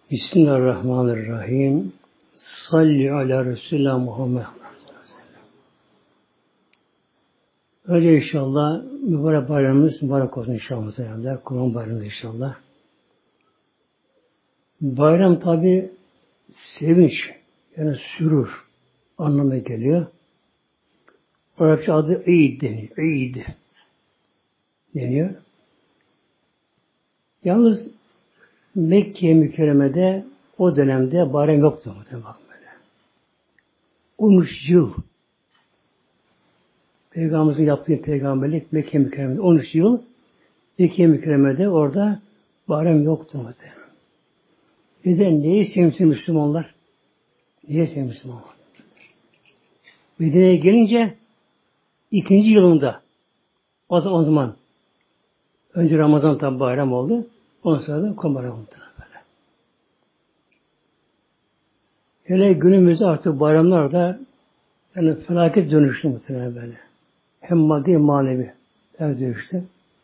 Bismillahirrahmanirrahim. Salli ala Resulullah Muhammed. Öyle inşallah mübarek bayramımız mübarek olsun inşallah. Kurban bayramı inşallah. Bayram tabi sevinç, yani sürur anlamına geliyor. Arapça adı Eid deniyor. Eid deniyor. Yalnız Mekke mükerremede o dönemde bayram yoktu. Bak böyle. 13 yıl Peygamberimizin yaptığı peygamberlik Mekke mükerremede 13 yıl Mekke mükerremede orada bayram yoktu. Neden? Neyi sevmişsin Müslümanlar? Niye sevmişsin Müslümanlar? Medine'ye gelince ikinci yılında o zaman önce Ramazan tabi bayram oldu. Ondan sonra da Kurban Bayramı böyle. Hele günümüzde artık bayramlarda yani felaket dönüştü muhtemelen böyle. Hem maddi hem manevi dönüştü.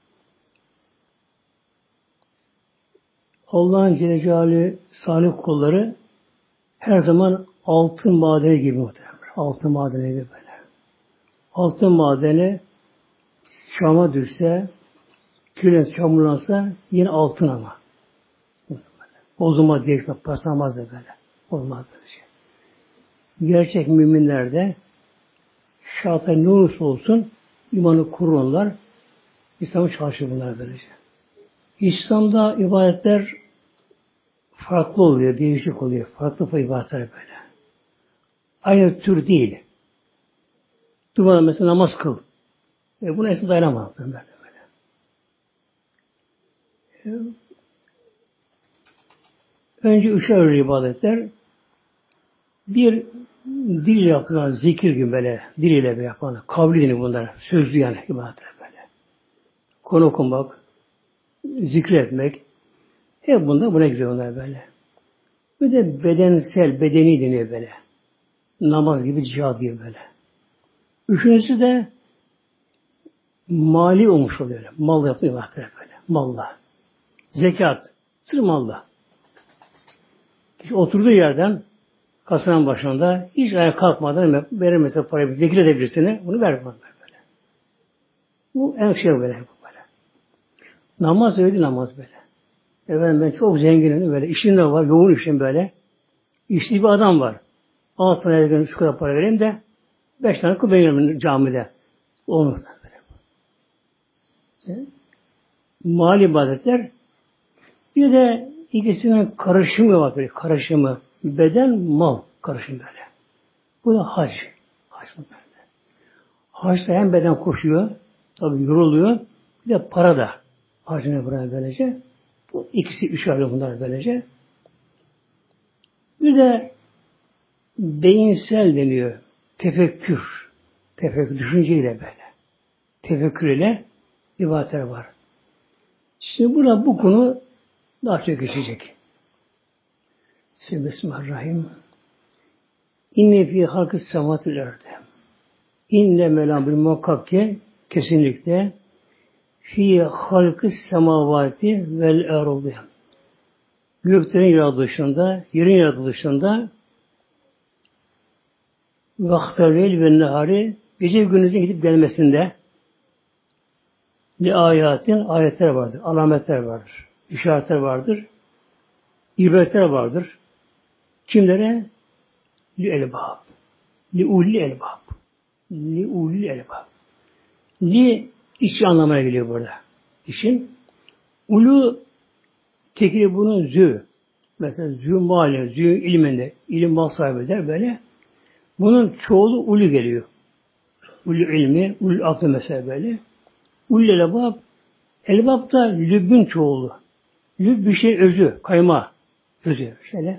Allah'ın Celle Celaluhu salih kulları her zaman altın madeni gibi muhtemelen. Altın madeni gibi böyle. Altın madeni Şam'a düşse, küre çamurlansa yine altın ama. Bozulmaz, değişmez, paslanmaz da böyle. Olmaz böyle şey. Gerçek müminler de şartlar ne olursa olsun imanı kururlar. İslam'ı çalışır bunlar böylece. İslam'da ibadetler farklı oluyor, değişik oluyor. Farklı ibadetler böyle. Aynı tür değil. Durmadan mesela namaz kıl. Buna esas dayanamaz. Böyle. Önce üçe ayrı ibadetler. Bir dil ile yapılan zikir gibi böyle dil ile yapılan kavli dini bunlar. Sözlü yani ibadetler böyle. Konu okumak, zikretmek hep buna giriyor bunlar böyle. Bir de bedensel, bedeni deniyor böyle. Namaz gibi, cihad gibi böyle. Üçüncüsü de mali olmuş oluyor. Mal yapıyor ibadetler böyle. Malla. Zekat. Sırf malla. Kişi oturduğu yerden kasanın başında hiç ayağa kalkmadan verir mesela parayı vekil edebilirsine bunu ver böyle. Bu en şey böyle. Namaz öyle namaz böyle. Efendim ben çok zenginim böyle. İşim de var. Yoğun işim böyle. İşli bir adam var. Al sana her gün şu kadar para vereyim de 5 tane kıl veriyorum camide. Olmaz böyle. Mali ibadetler bir de ikisinin karışımı var böyle. Karışımı. Beden, mal karışımı böyle. Bu da hac. Hac mı böyle? Haçta hem beden koşuyor, tabi yoruluyor, bir de para da harcına buraya böylece. Bu ikisi üç ayrı bunlar böylece. Bir de beyinsel deniyor. Tefekkür. Tefekkür, düşünceyle böyle. Tefekkür ile ibadetler var. Şimdi burada bu konu daha çok geçecek. Bismillahirrahmanirrahim. İnne fî halkı sematil erde. İnne melam bir muhakkak ki kesinlikle fî halkı semavati vel erdi. Göklerin yaratılışında, yerin yaratılışında vakteleyl ve nehari gece gündüzün gidip gelmesinde li ayetler vardır, alametler vardır, işaretler vardır, ibretler vardır. Kimlere? Li elbab. Li ulli elbab. Li ulli elbab. Li içi anlamına geliyor burada. İşin. Ulu tekili bunun zü. Mesela zü mali, zü ilminde, ilim mal sahibi der böyle. Bunun çoğulu ulu geliyor. Ulu ilmi, ulu aklı mesela böyle. Ulu elbab. Elbab da lübbün çoğulu. Lübb bir şey özü, kayma. Özü. Şöyle.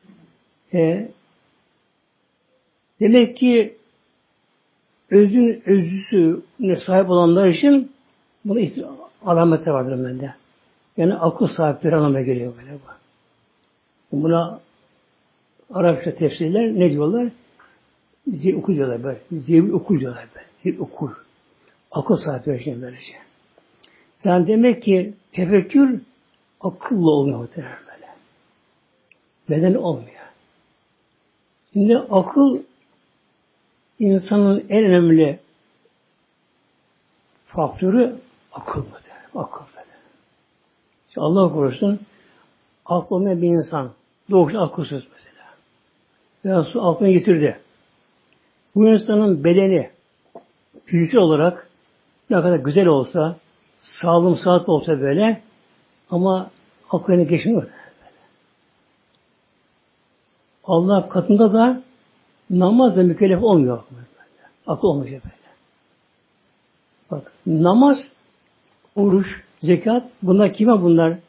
Demek ki özün özüsüne sahip olanlar için buna alametler vardır bende. Yani akıl sahipleri anlamına geliyor böyle. Buna Arapça tefsirler ne diyorlar? Zil oku diyorlar böyle. Zil oku diyorlar böyle. Zil oku. Akıl sahipleri için böylece. Yani demek ki tefekkür akılla oluyor muhtemelen böyle. Beden olmuyor. Şimdi akıl insanın en önemli faktörü akıl mıdır? Akıl böyle. İşte Allah korusun akıl olmayan bir insan doğuşta akılsız mesela. Veya su aklını getirdi. Bu insanın bedeni fiziksel olarak ne kadar güzel olsa, sağlam sağlıklı olsa böyle ama aklını geçmiyor. Allah katında da namazla mükellef olmuyor. Akıl olmayacak böyle. Bak, namaz, oruç, zekat, bunlar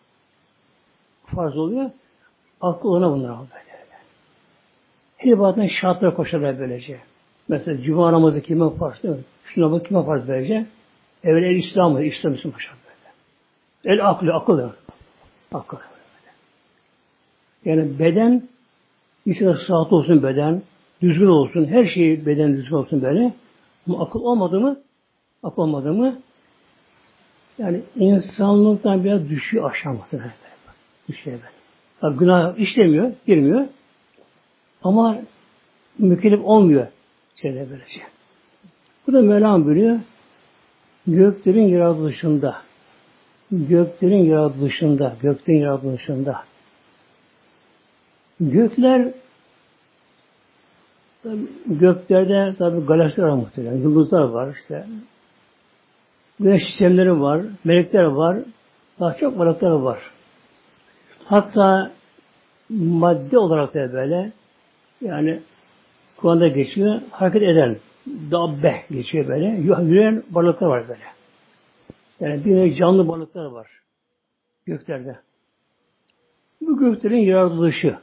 farz oluyor. Akıl ona bunlar böyle. Her ibadetin şartları koşarlar böylece. Mesela cuma namazı kime farz değil mi? Şu namazı kime farz böylece? Evvel İslam'ı, İslam koşar böyle. Akıl. Akıl. Yani beden, İnsanın sağlıklı olsun beden, düzgün olsun, her şey beden düzgün olsun böyle. Ama akıl olmadı mı, yani insanlıktan biraz düşüyor aşamasına. Düşüyor böyle. Tabi günah işlemiyor, girmiyor. Ama mükellef olmuyor. Böylece. Bu da Mevlam buyuruyor. Göklerin yaratılışında, gökler göklerde tabi galaksiler var muhtemelen. Yıldızlar var işte. Güneş sistemleri var. Melekler var. Daha çok varlıklar var. Hatta madde olarak da böyle yani Kur'an'da geçiyor. Hareket eden dabbe geçiyor böyle. Yürüyen varlıklar var böyle. Yani bir canlı varlıklar var. Göklerde. Bu göklerin yaratılışı.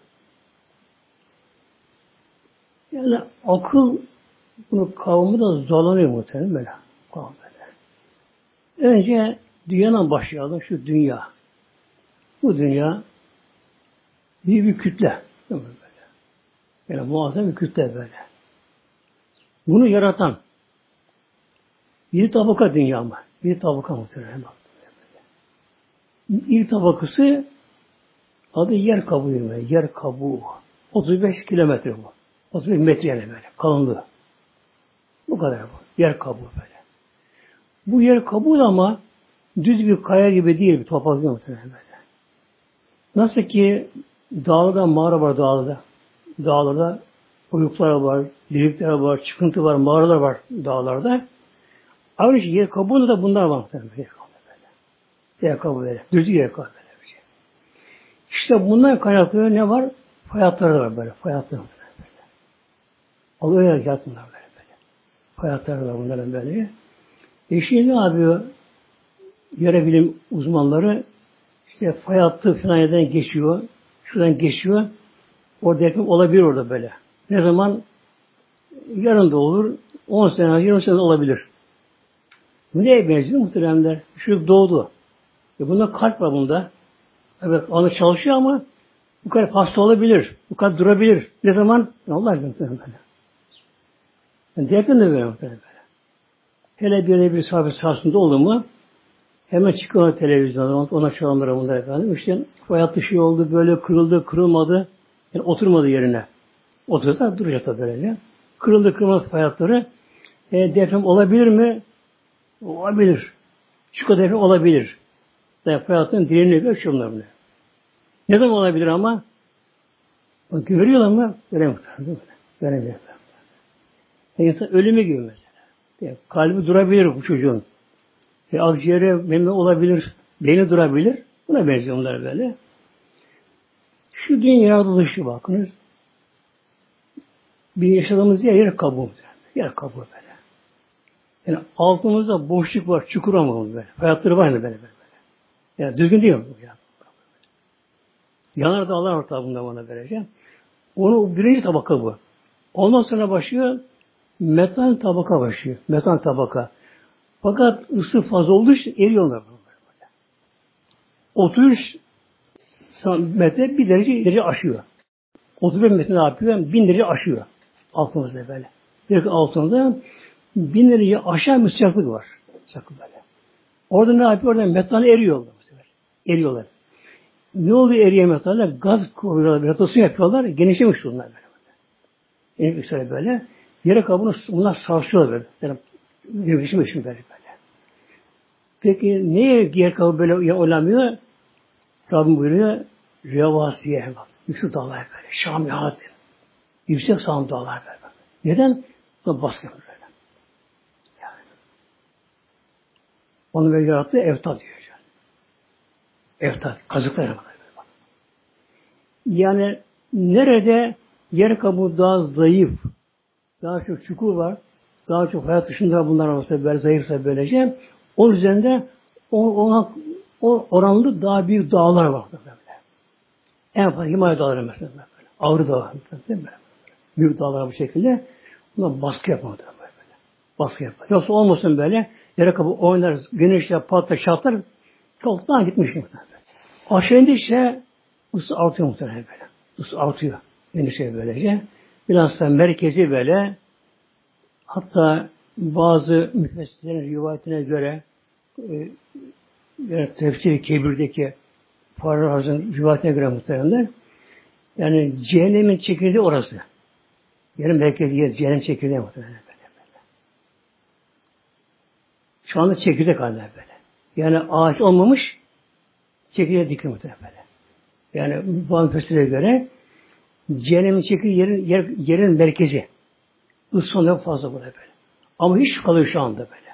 Yani akıl bunu kavramı da zorlanıyor muhtemelen böyle. Önce dünyadan başlayalım. Şu dünya. Bu dünya büyük bir kütle. Değil mi böyle? Yani muazzam bir kütle böyle. Bunu yaratan bir tabaka dünya mı? Bir tabaka muhtemelen. İlk tabakası adı yer kabuğu. Yer kabuğu. 35 kilometre bu. 35 metre yani böyle. Kalınlığı. Bu kadar bu. Yer kabuğu böyle. Bu yer kabuğu ama düz bir kaya gibi değil. Bir toprak gibi muhtemelen böyle. Nasıl ki dağlarda mağara var dağlarda. Dağlarda oyuklar var, delikler var, çıkıntı var, mağaralar var dağlarda. Ayrıca yer kabuğunda da bunlar var muhtemelen. Yer kabuğu böyle. Düz yer kabuğu böyle. İşte bundan kaynaklı ne var? Fay hatları da var böyle. Fay hatları böyle. Allah öyle yaratıyor bunlar böyle. Fay hatları da bunların böyle. Şimdi ne yapıyor? Yere bilim uzmanları işte fay hattı falan yerden geçiyor. Şuradan geçiyor. Orada deprem olabilir orada böyle. Ne zaman? Yarın da olur. 10 sene, 20 sene olabilir. Bu neye benziyor muhteremler? Şu doğdu. Bunda kalp var bunda. Evet, onu çalışıyor ama bu kadar hasta olabilir. Bu kadar durabilir. Ne zaman? Allah izin böyle. Yani deprem de böyle. Hele bir sahabe sahasında oldu mu hemen çıkıyor televizyonda ona çalanlara bunlar efendim. İşte fay hattı şey oldu, böyle kırıldı, kırılmadı. Yani oturmadı yerine. Otursa duracak da böylece. Kırılmaz fay hatları. Deprem olabilir mi? Olabilir. Şu kadar deprem olabilir. Fay hattının derinliği ölçüyorlar bunu. Ne zaman olabilir ama? Görüyorlar mı? Göremiyorlar. Göremiyorlar. İnsan ölümü gibi mesela. Yani kalbi durabilir bu çocuğun. Akciğeri memnun olabilir. Beyni durabilir. Buna benziyor bunlar böyle. Şu dünya yaratılışı bakınız. Bir yaşadığımız yer kabuğu. Yer kabuğu böyle. Yani altımızda boşluk var, çukur ama böyle. Hayatları var mı böyle. Yani düzgün değil mi? Yanar dağlar ortağı bundan bana vereceğim. Onun birinci tabaka bu. Ondan sonra başlıyor metan tabaka başlıyor. Metan tabaka. Fakat ısı fazla olduğu için eriyorlar. 33 metre 1 derece aşıyor. 35 metre ne yapıyor? 1000 derece aşıyor. Altımızda böyle. Bir altında 1000 derece aşağı bir sıcaklık var. Sıcaklık böyle. Orada ne yapıyor? Orada metan eriyorlar. Eriyorlar. Ne oluyor eriyemezler? Gaz koyuyorlar, rotasyon yapıyorlar, genişlemiş bunlar böyle. En yüksek böyle. Yere kabuğunu bunlar sarsıyorlar böyle. Yani genişlemiş böyle. Peki niye yer kabuğu böyle oynamıyor? Rabbim buyuruyor, revasiye bak. Yüksek dağlar böyle. Şamihat. Yüksek sağlam dağlar böyle. Neden? Buna baskı böyle. Yani. Onu böyle yarattığı evta diyor. Evta. Kazıklar böyle. Yani nerede yer kabuğu daha zayıf, daha çok çukur var, daha çok hayat dışında bunlar olsa böyle zayıfsa böylece, o üzerinde o oranlı daha büyük dağlar var. Böyle. En fazla Himalaya dağları mesela. Böyle. Ağrı Dağı. Değil mi? Büyük dağlar bu şekilde. Buna baskı yapmadı. Böyle. Baskı yapar. Yoksa olmasın böyle, yere kabuğu oynar, güneşle patlar, şartlar, çoktan gitmiş muhtemelen. Aşağı indikçe ısı artıyor muhtemelen böyle. Isı artıyor. Endişe böylece. Bilhassa merkezi böyle, hatta bazı müfessirlerin rivayetine göre tefsir-i Kebir'deki Fahri Razı'nın rivayetine göre muhtemelen yani cehennemin çekirdeği orası. Yani merkezi yer, cehennem çekirdeği muhtemelen böyle. Şu anda çekirdek halinde böyle. Yani ağaç olmamış, çekirdeğe dikili muhtemelen böyle. Yani bazı müfessirlere göre cehennemin çekirdeği yerin merkezi. Isson yok fazla burada böyle. Ama hiç kalıyor şu anda böyle.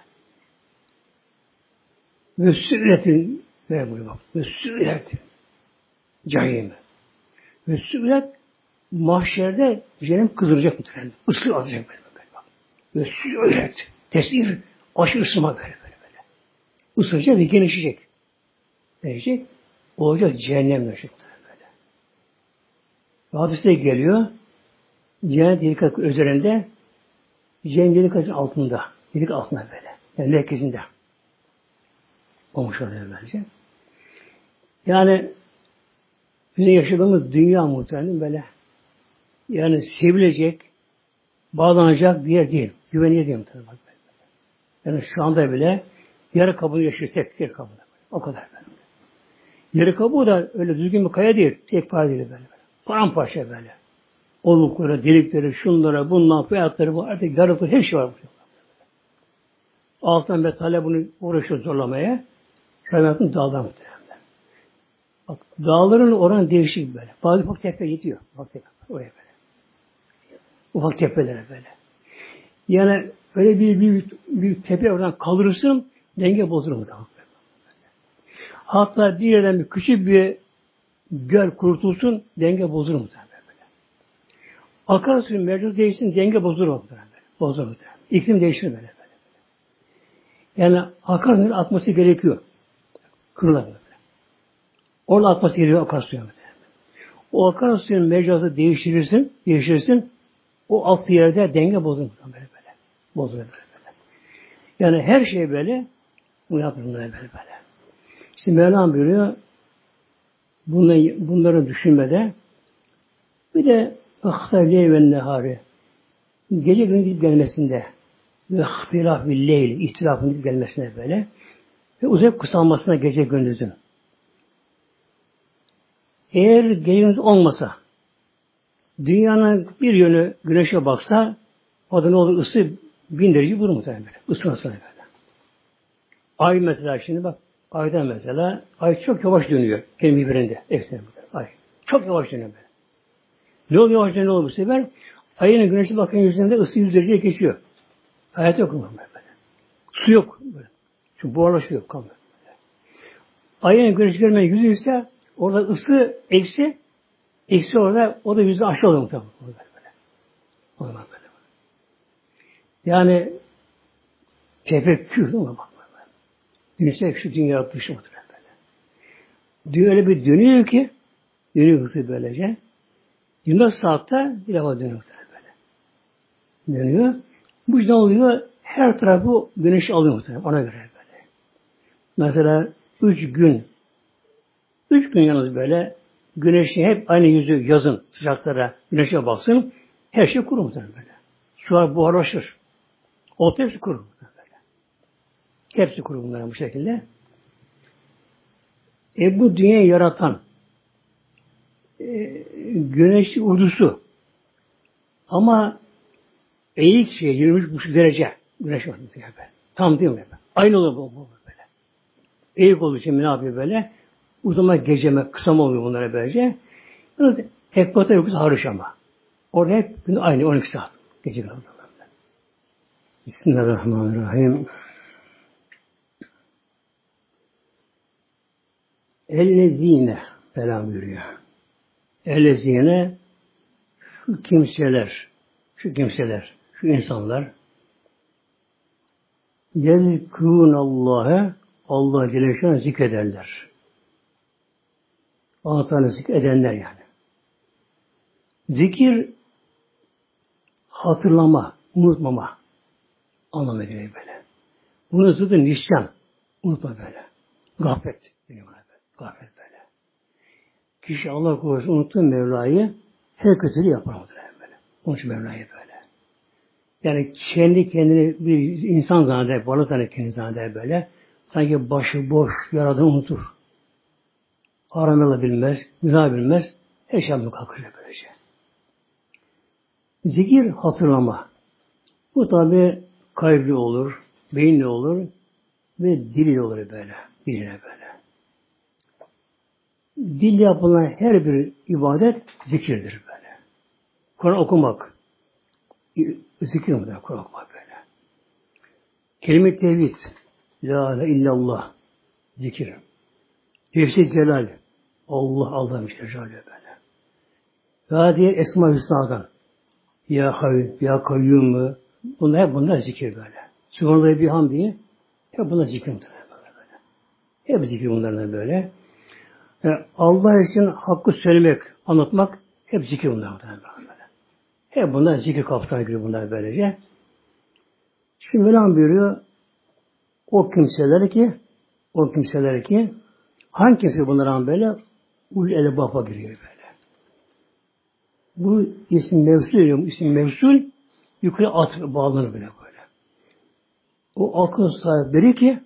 Ve süretin böyle buyuruyor. Ve süretin cahime. Ve süret mahşerde cehennem kızdıracak muhtemelen. Isı alacak böyle. Ve süret. Tesir. Aşırı ısınma böyle. Isıracak ve genişleyecek. Genişleyecek. Olacak cehennem olacak böyle. Hadiste geliyor. Cennet delik üzerinde, cehennem delik altında. Delik altında böyle. Yani merkezinde. Olmuş oluyor bence. Yani bizim yaşadığımız dünya muhtemelen böyle. Yani sevilecek, bağlanacak bir yer değil. Güvenilir değil muhtemelen. Yani şu anda bile yarı kabuğu yaşıyor. Tek yer kabuğu. O kadar böyle. Yarı kabuğu da öyle düzgün bir kaya değil. Tek para değil böyle. Paramparça böyle. Olukları, delikleri, şunlara, bunlar, fiyatları, bu artık yarıkları, her şey var. Alttan metale bunu uğraşıyor zorlamaya. Kainatın dağlar muhtemelen. Bak, dağların oranı değişik böyle. Bazı ufak tepe yetiyor. Ufak tepe. Oraya böyle. Ufak tepelere böyle. Yani öyle bir tepe oradan kaldırırsın, denge bozulur muhtemelen. Hatta bir yerden bir küçük bir göl kurtulsun, denge bozulur muhtemelen. Akarsuyun mevcut değişsin, denge bozulur muhtemelen. Bozulur muhtemelen. İklim değişir böyle. Yani akarsuyun atması gerekiyor. Kırılar böyle. Onun atması gerekiyor akarsuyun. O akarsuyun mevcuatı değiştirirsin, o alt yerde denge bozulur böyle. Bozulur böyle. Yani her şey böyle, bunu yapılır böyle. İşte Mevlam buyuruyor, bunları düşünmede bir de ihtilaf ve nehari gece gündüz gidip gelmesinde ve ihtilaf bil leyl ihtilafın gidip gelmesine böyle ve uzayıp kısalmasına gece gündüzün. Eğer gece gündüz olmasa dünyanın bir yönü güneşe baksa o da ne olur? Isı 1000 derece vurur muhtemelen böyle. Isınasına böyle. Ay mesela şimdi bak ayda mesela ay çok yavaş dönüyor kendi birbirinde. Eksene ay. Çok yavaş dönüyor böyle. Ne oluyor yavaş dönüyor ne olur bu sefer? Ayın güneşe bakan yüzünde ısı 100 dereceye geçiyor. Hayat yok mu böyle? Su yok böyle. Çünkü buharlaşıyor kalmıyor. Ayın güneş görmeyen yüzü ise orada ısı eksi orada o da yüzü aşağı oluyor muhtemelen. Olmaz böyle. Yani tefekkür değil mi? Düşünsek şu dünya dışı muhtemelen böyle. Dünya öyle bir dönüyor ki dönüyor hızlı böylece. 24 saatte bir defa dönüyor muhtemelen böyle. Dönüyor. Bu yüzden oluyor her tarafı güneş alıyor muhtemelen. Ona göre böyle. Mesela 3 gün yalnız böyle güneşin hep aynı yüzü yazın sıcaklara güneşe baksın her şey kuru muhtemelen böyle. Sular buharlaşır. Orta hepsi kuru muhtemelen böyle. Hepsi kuru bunların bu şekilde. Bu dünyayı yaratan güneş uydusu. Ama eğik 23,5 derece güneş var. Tam değil mi? Aynı oluyor bu böyle. Eğik olduğu için ne yapıyor böyle? Uzama geceme, kısama oluyor bunlara böylece. Ekvator yokusu hariç ama. Orada hep gün aynı 12 saat. Gece kaldı. Bismillahirrahmanirrahim. Ellezine falan buyuruyor. Ellezine şu kimseler, şu insanlar yezkûn Allah'a Allah Celle Şan'a zikrederler. Allah Teala zikredenler yani. Zikir hatırlama, unutmama anlamına geliyor böyle. Bunun zıddı nisyan. Unutma böyle. Gaflet. Gaflet böyle. Kişi Allah korusun unuttuğu Mevla'yı her kötülüğü yapar böyle. Onun için Mevla'yı böyle. Yani kendi kendini bir insan zanneder, varlık zanneder, kendi zanneder böyle. Sanki başı boş, yaradığını unutur. Aramela bilmez, günah bilmez, her şey kalkıyor böylece. Zikir hatırlama. Bu tabi kalbi olur, beyinle olur ve dili olur böyle. Diline böyle. Dille yapılan her bir ibadet zikirdir böyle. Kur'an okumak, zikir mi? Kur'an okumak böyle. Kelime-i tevhid, la ilahe illallah, zikir. Lefz-i celal, Allah'ın Celle böyle. Ve diğer Esma-i Hüsna'dan, ya Hayy, ya Kayyum, bunlar zikir böyle. Sübhanallah bir hamdiye, hep bunlar zikir böyle. Hep zikir bunlardan böyle. Allah için hakkı söylemek, anlatmak hep zikir bunlar böyle. Hep bunlar zikir kapsamına giriyor bunlar böylece. Şimdi Mevlam buyuruyor, o kimseler ki hangi kimse bunlara böyle ul elbaba giriyor böyle. Bu isim mevsul yukarı bağlanır böyle. O akıl sahipleri ki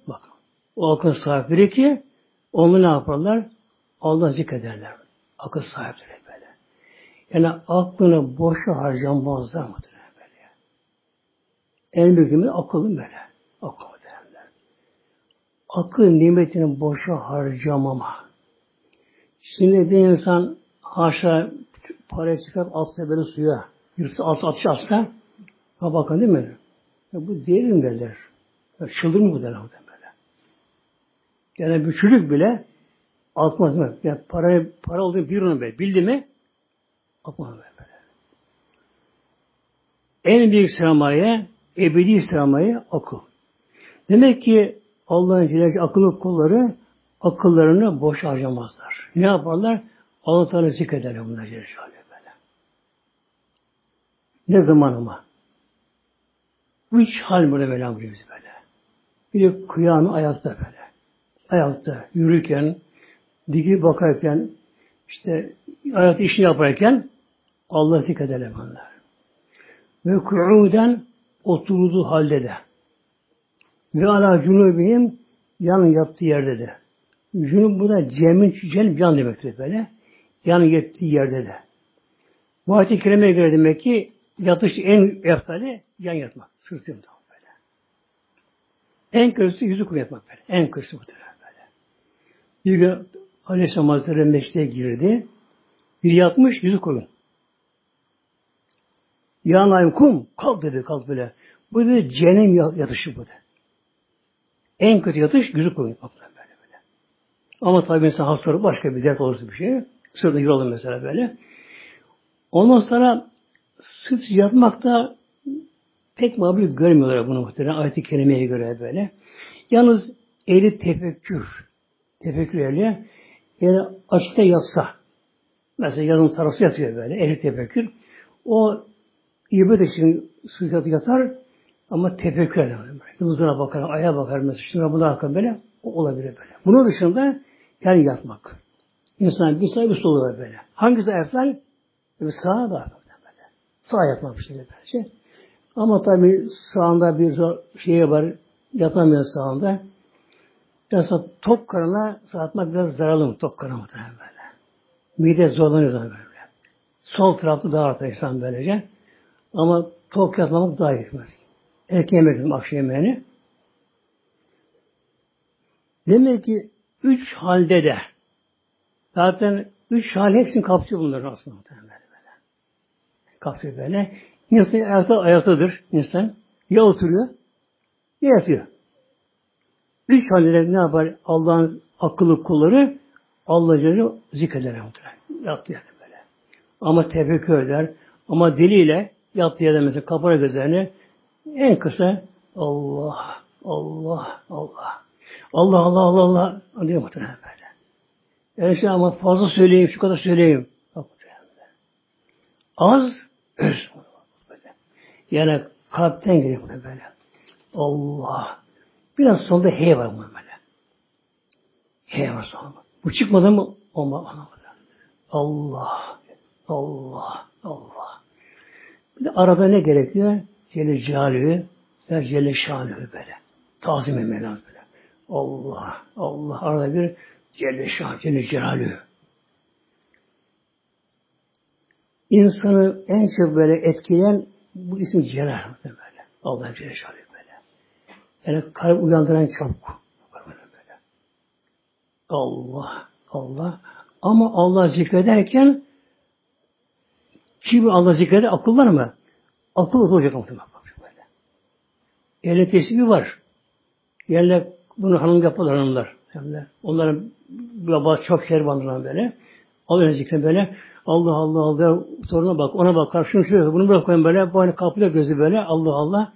onu ne yaparlar? Allah zikrederler. Akıl sahipleri böyle. Yani aklını boşa harcamazlar mıdır böyle? En büyük akıllı böyle. Akıl derler. Akıl nimetini boşa harcamama. Şimdi bir insan haşa parayı çıkarıp atsa böyle suya, yırtsa atış atsa, ha bakın değil mi? Ya bu değerim derler. Çıldır mı bu derler böyle? Yani bir çocuk bile atmaz mı? Yani para olduğunu bir onu böyle bildi mi? Atmaz böyle. En büyük sermaye, ebedi sermaye akıl. Demek ki Allah'ın Celle akıllı kulları akıllarını boş harcamazlar. Ne yaparlar? Allah Teala zikrederler bunlar Celle böyle. Ne zaman ama? Bu üç hal burada Mevlam buyuruyor böyle. Bir de kıyamı ayakta böyle. Ayakta yürürken, dikip bakarken, işte ayakta işini yaparken Allah zikrederler bunlar. Ve ku'uden oturduğu halde de. Ve ala cunubihim yan yattığı yerde de. Cunub bu da cem yan demektir böyle. Yan yattığı yerde de. Bu ayet-i kerimeye göre demek ki yatış en eftali yan yatmak. Sırtımda böyle. En kötüsü yüzü kum yatmak böyle. En kötüsü bu böyle. Bir gün Aleyhisselam Hazretleri meşteye girdi. Bir yatmış yüzü koyun. Ya naim kum. Kalk dedi kalk böyle. Bu dedi cehennem yatışı bu dedi. En kötü yatış yüzü koyun. Böyle. Ama tabi insan hastalığı başka bir dert olursa bir şey. Sırtına yürü mesela böyle. Ondan sonra sırt yatmakta pek makbul görmüyorlar bunu muhtemelen ayet-i kerimeye göre böyle. Yalnız eli tefekkür ehli yani açıkta yatsa mesela yazın tarafı yatıyor böyle eli tefekkür o ibadet için sırt yatar ama tefekkür eder. Yıldızına bakar, aya bakar mesela şuna buna bakar böyle o olabilir böyle. Bunun dışında yani yatmak. İnsan bir sağ bir solu böyle. Hangisi eftal? Sağa da böyle. Sağa yatmak bir şekilde böyle. Ama tabi sağında bir şey var, yatamıyor sağında. Biraz top karına sağ atmak biraz zararlı mı top karına böyle. Mide zorlanıyor zaten böyle. Sol tarafta daha artar insan böylece. Ama tok yatmamak daha iyi. Erken yemek akşam yemeğini. Demek ki 3 halde de zaten 3 hal hepsini kapsıyor bunların aslında. Böyle. Kapsıyor böyle. İnsan ayaktadır insan. Ya oturuyor ya yatıyor. 3 halde de ne yapar? Allah'ın akıllı kulları Allah'ı zikreder. Yattı yani böyle. Ama tefekkür eder. Ama diliyle yattığı yerde mesela kapara gözlerini en kısa Allah, Allah, Allah. Allah, Allah, Allah, Allah diyor muhtemelen böyle. Yani şey ama fazla söyleyeyim, şu kadar söyleyeyim. Az, öz. Yani kalpten geliyor böyle. Allah. Biraz sonunda hey var bunun böyle. Hey var sonunda. Bu çıkmadı mı? Olmaz. Allah, Allah, Allah. Bir de arada ne gerekiyor? Celle Celaluhu ve Celle Şanuhu böyle. Tazim etmek lazım böyle. Allah, Allah. Arada bir Celle Şanuhu, Celle Celaluhu. İnsanı en çok böyle etkileyen bu isim Celal böyle. Allah Celle Şanuhu böyle. Yani kalp uyandıran çabuk. Böyle. Allah, Allah. Ama Allah zikrederken kim Allah zikreder? Akıl var mı? Akıl olacak muhtemelen. Eline tesbihi var. Yerine bunu hanım yaparlar hanımlar. Onların bazı çok yer bandırlar böyle. Alıyor zikre böyle. Allah Allah Allah. Soruna bak, ona bak. Karşını şöyle. Bunu bırak koyun böyle. Bu hani kapıda gözü böyle. Allah Allah.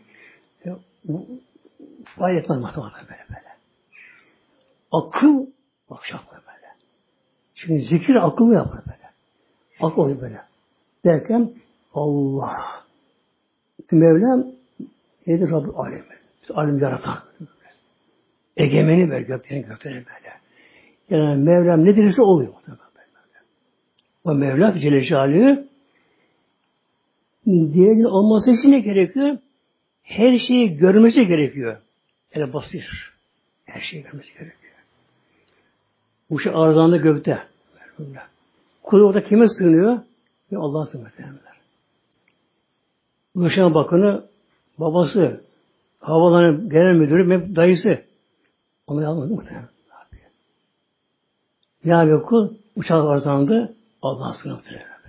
Fayda etmez matematik böyle. Akıl bak şapka böyle. Şimdi zikir akıllı yapar böyle. Akıl oluyor böyle. Derken Allah. Mevlam nedir Rabbi alemi? Alim yaratan. Egemeni ver göklerin böyle. Yani Mevlam ne dilerse oluyor. O Mevlam Celle Celaluhu diğerinin olması için ne gerekiyor? Her şeyi görmesi gerekiyor. Yani basir. Her şeyi görmesi gerekiyor. Bu şey arzanda gökte. Kulu orada kime sığınıyor? Allah'a sığınıyor. Uşağın bakını babası, havaların genel müdürü ve dayısı. Onu almadı mı? Ne yapıyor kul? Uçak arzandı. Allah'a sığınıyor.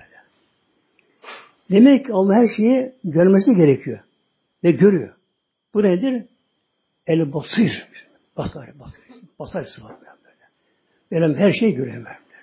Demek ki Allah her şeyi görmesi gerekiyor. Ve görüyor. Bu nedir? El basir. Basar sıfır böyle. Benim her şeyi görüyor.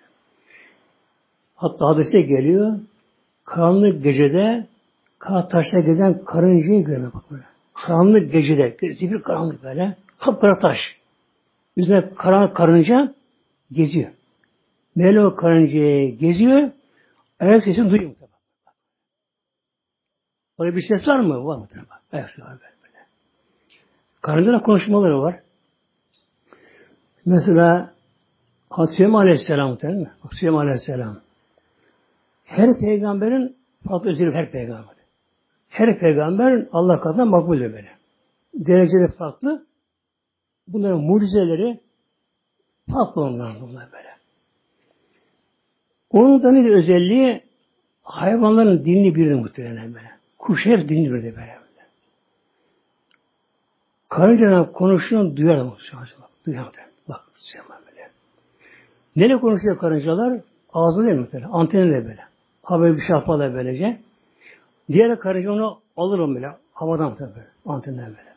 Hatta hadise geliyor. Karanlık gecede taşta gezen karıncayı görmek bak böyle. Karanlık gecede, zifir karanlık böyle, kapkara taş. Üzerine karanlık karınca geziyor. Böyle o karıncayı geziyor, ayak sesini duyuyor muhtemelen. Orada bir ses var mı? Var muhtemelen. Ayak sesi var böyle. Karıncaların konuşmaları var. Mesela Süleyman Aleyhisselam değil mi? Süleyman Aleyhisselam. Her peygamberin farklı özelliği her peygamber. Her peygamber Allah katından makbuldür böyle. Dereceleri farklı. Bunların mucizeleri farklı bunlar böyle. Onun da nedir özelliği? Hayvanların dilini bilirdi muhtemelen böyle. Kuş her dilini bilirdi böyle. Karıncadan konuştuğunu duyar muhtemelen. Duyar bak böyle. Neyle konuşuyor karıncalar? Ağzı değil muhtemelen. Anteni de böyle. Haber bir şey yaparlar böylece. Diğer karınca onu alır böyle. Havadan tabii. Antenden böyle.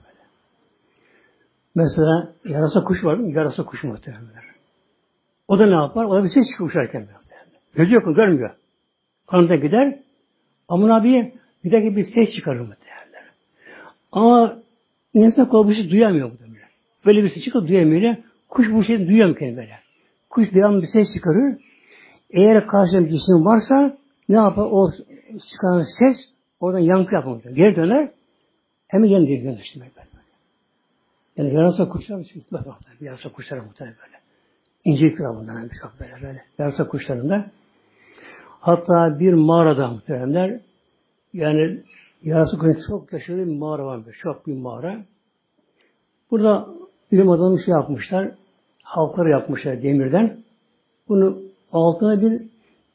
Mesela yarasa kuş var mı? Yarasa kuş muhtemelen. O da ne yapar? O da bir ses çıkıyor uçarken. Gözü yok, görmüyor. Kanında gider. Ama bir de bir ses çıkarır muhtemelen. Ama insan kulağı bu şey duyamıyor muhtemelen. Böyle bir ses çıkıyor duyamıyor. Kuş bu şeyi duyuyor kendine böyle. Kuş devamlı bir ses çıkarır. Eğer karşında bir cisim varsa ne yapar? O çıkan ses oradan yankı yapar. Geri döner. Hemen geri döner işte böyle. Yani yarasa kuşlar bir şey tutmaz muhtemelen. Yarasa kuşları muhtemelen böyle. İnceliktir bundan çok böyle. Yarasa kuşlarında. Hatta bir mağarada muhtemelenler yani yarasa kuşları çok yaşadığı bir mağara var. Çok bir mağara. Burada bilim adamı şey yapmışlar. Halkları yapmışlar demirden. Bunu altına bir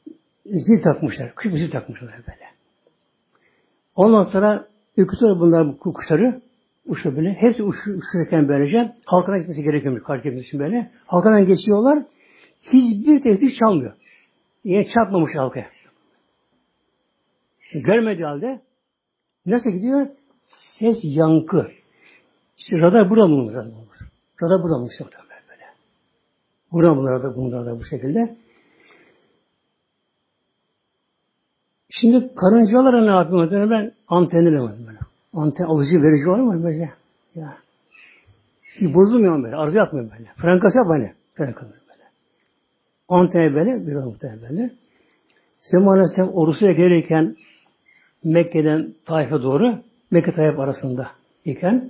zil takmışlar. Küçük bir zil takmışlar böyle. Ondan sonra ürkütüyor bunlar bu kuşları. Uçuyor böyle. Hepsi uçurken böylece halkadan gitmesi gerekiyormuş. Karşı gitmesi için böyle. Halkadan geçiyorlar. Hiçbir tesir çalmıyor. Yine çarpmamış halkaya. Görmediği halde nasıl gidiyor? Ses yankı. İşte radar burada bulunmuş. Radar burada bulunmuş. Böyle. Burada bunlar da bu şekilde. Şimdi karıncalara ne yapıyor? Ben antenleri var böyle. Anten alıcı verici var mı böyle? Ya. Bozulmuyor böyle. Arıza yapmıyor böyle. Frankası yap böyle. Frankası böyle. Antene böyle. Bir antene böyle. Süleyman Aleyhisselam ordusuya gelirken Mekke'den Taif'e doğru Mekke Taif arasında iken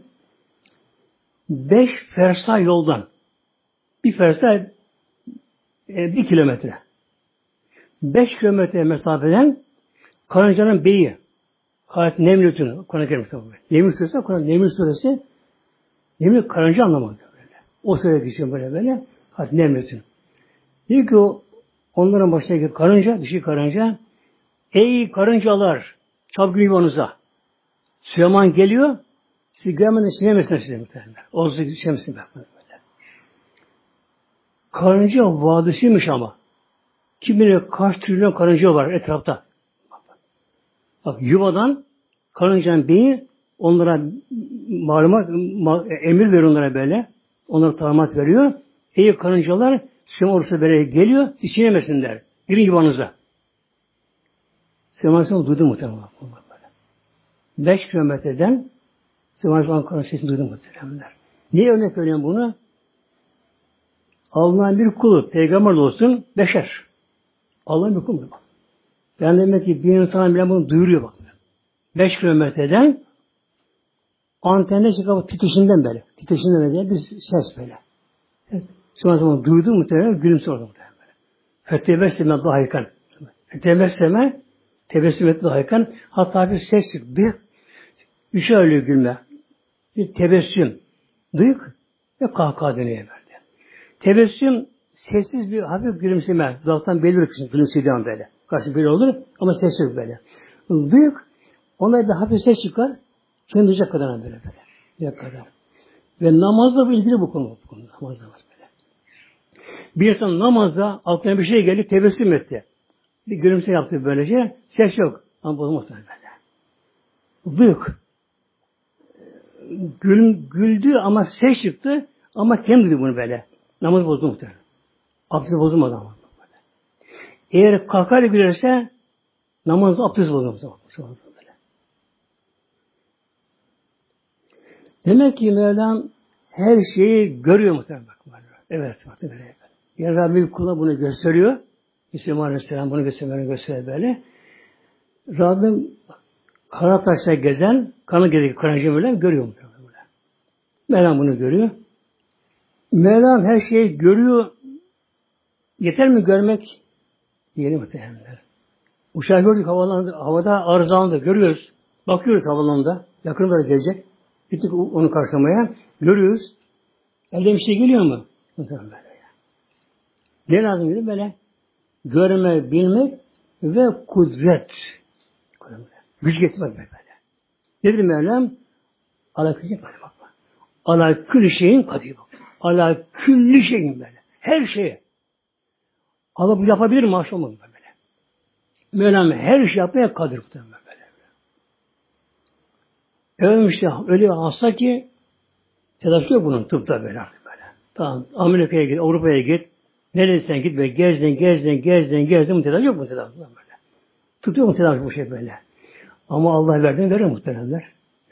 5 fersah yoldan bir fersah 1 kilometre 5 kilometre mesafeden karıncanın beyi Hazreti Nemrut'un Kur'an-ı Kerim kitabı. Nemrut suresi Nemrut karınca anlamadı böyle. O sırada geçiyor böyle. Hazreti Nemrut'un. Diyor ki onların başındaki karınca, dişi karınca, ey karıncalar, çabuk yuvanıza. Süleyman geliyor, sizi görmeden sinemesine size muhtemelen. O sizi sinemesine böyle. Karınca vadisiymiş ama. Kim bilir kaç trilyon karınca var etrafta. Bak yuvadan karıncanın beyi onlara malumat, emir veriyor onlara böyle. Onlara talimat veriyor. Ey karıncalar, Süleyman ordusu böyle geliyor, siz çiğnemesinler. Girin yuvanıza. Süleyman Aleyhisselam duydu muhtemelen. 5 kilometreden Süleyman Aleyhisselam'ın sesini duydu muhtemelen. Niye örnek veriyorum bunu? Allah'ın bir kulu, peygamber de olsun, beşer. Allah'ın bir kulu. Yani demek ki bir insan bile bunu duyuruyor bak. 5 kilometreden antende çıkan titişinden böyle. Titişinden böyle bir ses böyle. Sonra duydu muhtemelen gülümse orada muhtemelen. Fetebesseme dahikan. Fetebesseme tebessüm etti dahikan. Hatta bir ses çıktı. Üçe öyle gülme. Bir tebessüm. Dıyık ve kahkaha dönüyor verdi. Tebessüm sessiz bir hafif gülümseme. Dudaktan belirli kısım gülümsediği an böyle. Karşı böyle olur ama ses yok böyle. Dıyık ona bir hafif ses çıkar. Kendi duyacak kadar böyle. Duyacak kadar. Ve namazla ilgili bu konu. Namazla var böyle. Bir insan namazda aklına bir şey geldi, tebessüm etti. Bir gülümse yaptı böylece. Ses yok. Ama bozulmaz böyle. Duyuk. Güldü ama ses çıktı ama kendi duydu bunu böyle. Namaz bozdu muhtemelen. Abdest bozulmadı ama. Böyle. Eğer kahkahayla gülerse namazda abdest bozulmaz. Böyle. Demek ki Mevlam her şeyi görüyor muhtemelen. Evet. Muhtemelen. Yani Rabbim kula bunu gösteriyor. İsmail Aleyhisselam bunu gösteriyor böyle. Rabbim kara taşla gezen, kanı gezen karıncayı böyle görüyor muhtemelen. Mevlam bunu görüyor. Mevlam her şeyi görüyor. Yeter mi görmek? Diyelim muhtemelen. Uçağı gördük havada arızalandı. Görüyoruz. Bakıyoruz havalanında. Yakında gelecek. Gittik onu karşılamaya. Görüyoruz. Elde bir şey geliyor mu? Muhtemelen böyle. Ne lazım dedi? Böyle görme, bilmek ve kudret. Güç getirmek böyle. Nedir Mevlam? Ala külli bakma. Ala külli şeyin kadir bak. Ala külli şeyin böyle. Her şeye. Allah bu yapabilir mi? Maşallah böyle. Mevlam her şey yapmaya kadir böyle. Ölmüşte öyle bir hasta ki tedavisi yok bunun tıpta böyle. Tamam. Amerika'ya git, Avrupa'ya git. Nereden git böyle gezdin. Bu tedavi yok mu tedavi böyle. Tutuyor mu tedavi bu şey böyle. Ama Allah verdiğini verir muhtemelenler.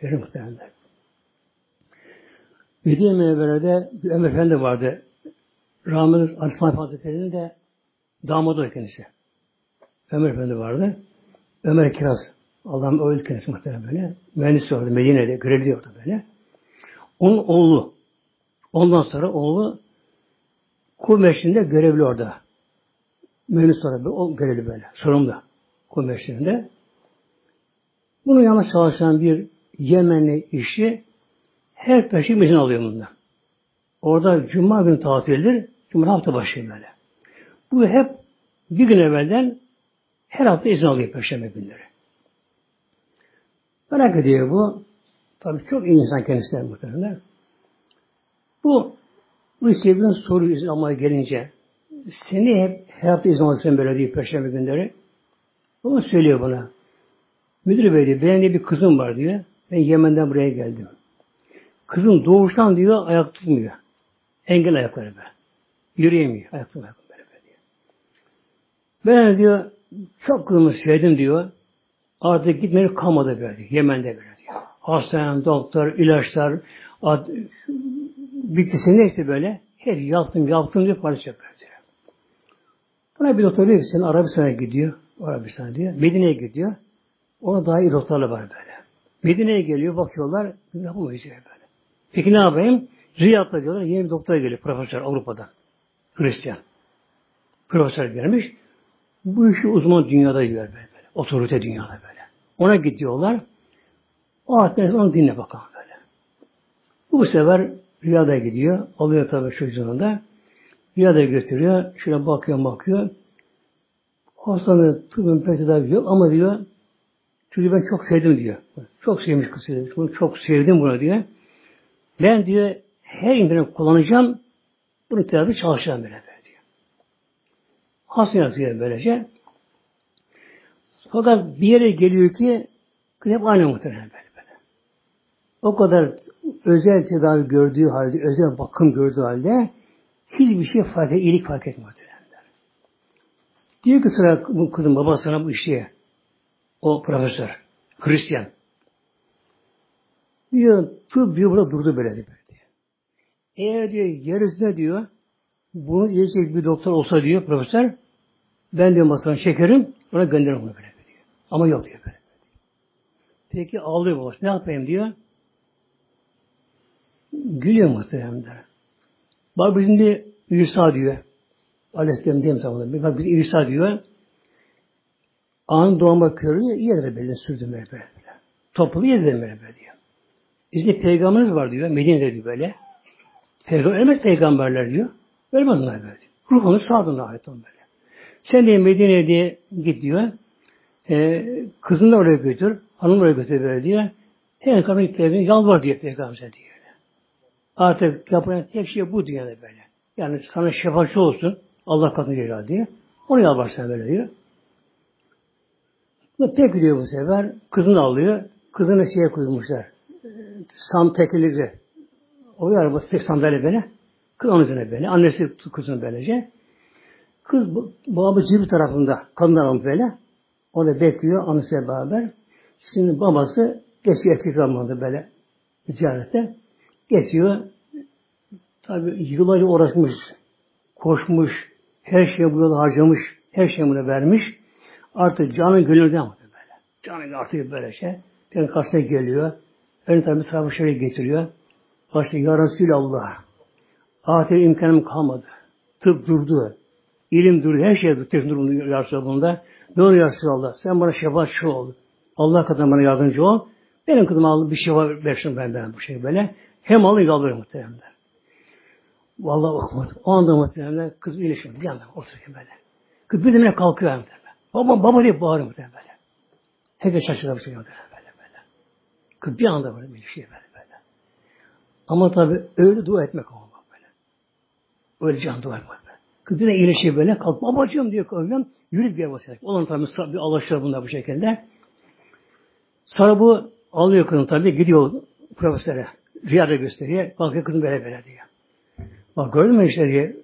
Medine Münevvere'de bir Ömer Efendi vardı. Rahmetli Aleyhisselam Hazretleri'nin de damadı kendisi. Ömer Efendi vardı. Ömer Kiraz. Allah'ın o ilk kendisi muhtemelen böyle. Mühendis vardı Medine'de. Görevli orada böyle. Onun oğlu. Ondan sonra oğlu Kumeş'inde görevli orada. Mühendis olarak o görevli böyle. Sorumlu. Kumeş'inde. Bunun yanında çalışan bir Yemenli işçi her perşembe izin alıyor bundan. Orada Cuma günü tatildir. Cuma hafta başı böyle. Bu hep bir gün evvelden Her hafta izin alıyor Perşembe günleri. Merak ediyor bu. Tabii çok iyi insan kendisi de muhtemelen. Bu istediğin soru izin almaya gelince seni hep her hafta izin alıyorsun böyle diyor Perşembe günleri. Onu söylüyor bana. Müdür bey diyor, benim de bir kızım var diyor. Ben Yemen'den buraya geldim. Kızım doğuştan diyor ayak tutmuyor. Engel ayakları böyle. Yürüyemiyor. Ayakta böyle diyor. Ben diyor çok kızımı sevdim diyor. Artık gitmeye kalmadı böyle diyor. Yemen'de böyle diyor. Hastane, doktor, ilaçlar, bitkisi neyse böyle. Her yaptım diyor parça yapıyor diyor. Buna bir doktor diyor ki sen Arabistan'a gidiyor. Arabistan'a diyor. Medine'ye gidiyor. Ona daha iyi doktorlar var böyle. Medine'ye geliyor bakıyorlar. Yapamayız böyle. Peki ne yapayım? Riyad'da diyorlar. Yeni bir doktor geliyor. Profesör Avrupa'dan. Hristiyan. Profesör gelmiş. Bu işi uzman dünyada diyor böyle. Otorite dünyada böyle. Ona gidiyorlar. O ayetleri onu dinle bakalım böyle. Bu sefer Riyad'a gidiyor. Alıyor tabii çocuğunu da. Riyad'a götürüyor. Şöyle bakıyor. Hastanın tıbbın pek tedavi yok ama diyor çocuğu ben çok sevdim diyor. Çok sevmiş kızı. Bunu çok sevdim bunu diyor. Ben diyor her imkanı kullanacağım. Bunu tedavi çalışacağım böyle diyor. Hasta yazıyor böylece. Fakat bir yere geliyor ki hep aynı muhtemelen böyle. O kadar özel tedavi gördüğü halde, özel bakım gördüğü halde hiçbir şey iyilik fark etmiyor. Diyor ki sıra bu kızın babasına bu işe, o profesör, Hristiyan. Diyor, tıp diyor burada durdu böyle diyor. Eğer diyor yeryüzünde diyor, bunu yiyecek bir doktor olsa diyor profesör, ben diyor masadan çekerim, ona gönderirim bunu böyle diyor. Ama yok diyor böyle. Peki ağlıyor babası, ne yapayım diyor. Gülüyor muhtemelen. Bak bizim de İsa diyor. Aleyhisselam diyeyim tamam. Bak biz İsa diyor. Anın doğma körünü yerlere böyle sürdürmeye böyle. Toplu yerlere böyle diyor. Bizde peygamberimiz var diyor. Medine'de diyor böyle. Ölmez peygamberler diyor. Ölmez onlar böyle diyor. Ruhunu sağdığında ayet böyle. Sen de Medine'ye diye git diyor. Kızını da oraya götür. Hanımı oraya götür böyle diyor. En kadar peygamber yalvar diyor peygamberimize diyor. Artık yapılan tek şey bu dünyada böyle. Yani sana şefaatçi olsun. Allah katına gelir diye. Onu yalvarsana böyle diyor. Peki diyor bu sefer. Kızını alıyor. Kızını şeye koymuşlar. Tekerlekli. O arabası tek sandalye böyle. Kız onun üzerine böyle. Annesi kızını böylece. Kız babası bir tarafında. Kadınlar almış böyle. Orada bekliyor annesiyle beraber. Şimdi babası geçiyor erkek zamanında böyle. Ziyarette. Geçiyor. Tabi yıllarca uğraşmış. Koşmuş. Her şeyi bu yolda harcamış. Her şeyi buna vermiş. Artık canı gönülden böyle. Canı artık böyle şey. Bir karşısına geliyor. Ön tabi tarafı şöyle getiriyor. Başta ya Resulallah. Ahirete imkanım kalmadı. Tıp durdu. İlim durdu. Her şey durdu. Teknik durdu ya Resulallah. Ne oluyor ya Resulallah? Sen bana şefaatçi ol. Allah kadar bana yardımcı ol. Benim kızıma al bir şey versin ben bu şey böyle. Hem alır alırım muhtemelen. Vallahi okumadım. O anda muhtemelen kız iyileşiyor. Bir anda oturuyor böyle. Kız bir de kalkıyor muhtemelen. Baba diye bağırıyor muhtemelen böyle. Herkes şaşırıyor bir şey böyle. Kız bir anda böyle bir şey böyle. Ama tabi öyle dua etmek ama böyle. Öyle can dua etmek böyle. Kız bir de iyileşiyor böyle. Kalk babacığım diyor kalkıyor. Yürüp bir basacak. Olan tabi bir alışıyor bunda bu şekilde. Sonra bu alıyor kızını tabi gidiyor profesöre. Riyada gösteriyor. Bakıyor kızım böyle diyor. Bak gördün mü işte diye.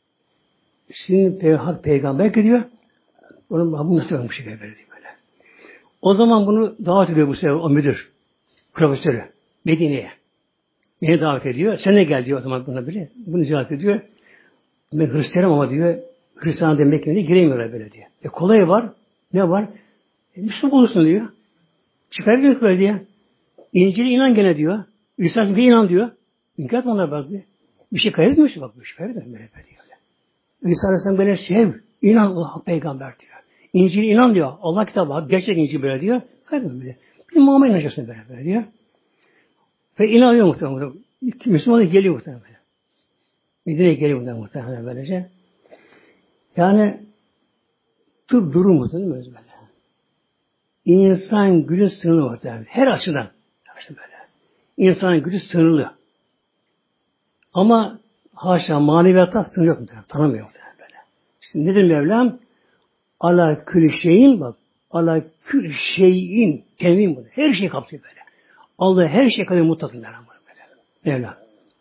Şimdi hak peygamber gidiyor. Onun bu nasıl olmuş böyle diyor böyle. O zaman bunu davet ediyor bu sefer o müdür. Profesörü. Medine'ye. Beni davet ediyor. Sen de gel diyor o zaman buna biri. Bunu ziyaret ediyor. Ben Hristiyanım ama diyor. Hristiyan demek ki giremiyorlar böyle diyor. Kolay var. Ne var? Müslüman olursun diyor. Çıkar diyor böyle diyor. İncil'e inan gene diyor. İsa'ya bir inan diyor. İnkar etme onlar bak diyor. Bir şey kaybetmiyor musun? Bak bir şey kaybetmiyor böyle diyor. İsa Aleyhisselam böyle sev. İnan Allah peygamber diyor. İncil'e inan diyor. Allah kitabı. Gerçek İncil böyle diyor. Kaybetmiyor böyle. Bir Muhammed inacaksın böyle diyor. Ve inanıyor muhtemelen. Müslümanlar geliyor muhtemelen. Medine'ye geliyor muhtemelen böylece. Yani tıp durumu değil mi böyle? İnsan gücü sınırlı muhtemelen. Her açıdan. Böyle. İnsanın gücü sınırlı. Ama haşa maneviyata sınır yok muhtemelen. Tanımıyor muhtemelen böyle. İşte nedir Mevlam? Ala külli şeyin bak. Ala külli şeyin temin bu. Her şeyi kapsıyor böyle. Allah her şey kadar mutlak böyle. Mevlam.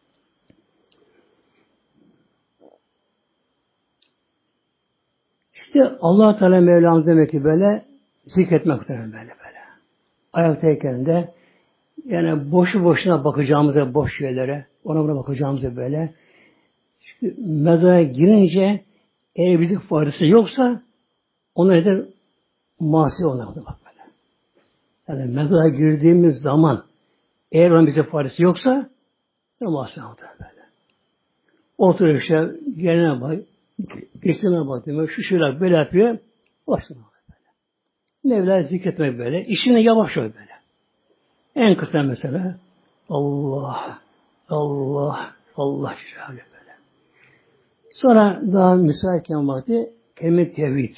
İşte Allah Teala Mevlam demek ki böyle zikretmek muhtemelen böyle. Ayaktayken de yani boşu boşuna bakacağımıza boş şeylere, ona buna bakacağımıza böyle. Çünkü mezara girince eğer bize faydası yoksa ona nedir? Masi ona bak böyle. Yani mezara girdiğimiz zaman eğer onun bize faydası yoksa masi ona böyle. Oturuyor işte yerine bak, geçtiğine bak diyor. Şu şeyler böyle yapıyor. Başına böyle. Mevla zikretmek böyle. İşine yavaş ol böyle. En kısa mesela Allah, Allah, Allah şöyle böyle. Sonra daha müsaitken vakti kelime tevhid.